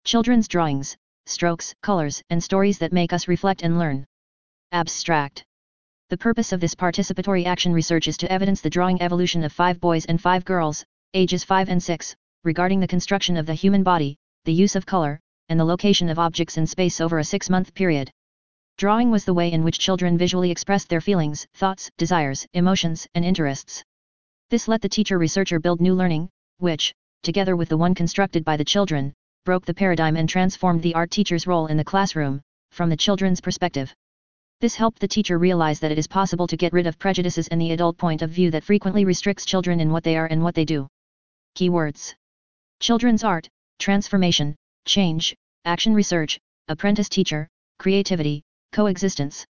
Children's drawings, strokes, colors, and stories that make us reflect and learn. Abstract. The purpose of this participatory action research is to evidence the drawing evolution of 5 boys and 5 girls, ages 5 and 6, regarding the construction of the human body, the use of color, and the location of objects in space over a 6-month period. Drawing was the way in which children visually expressed their feelings, thoughts, desires, emotions, and interests. This let the teacher-researcher build new learning, which, together with the one constructed by the children, broke the paradigm and transformed the art teacher's role in the classroom, from the children's perspective. This helped the teacher realize that it is possible to get rid of prejudices and the adult point of view that frequently restricts children in what they are and what they do. Keywords: children's art, transformation, change, action research, apprentice teacher, creativity, coexistence.